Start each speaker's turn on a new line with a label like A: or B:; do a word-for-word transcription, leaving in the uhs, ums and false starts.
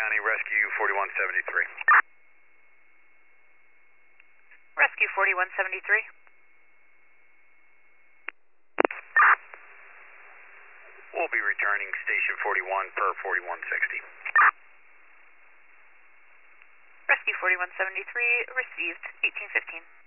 A: County, Rescue forty-one seventy-three.
B: Rescue forty-one seventy-three.
A: We'll be returning Station forty-one per forty-one sixty.
B: Rescue forty-one seventy-three, received eighteen fifteen.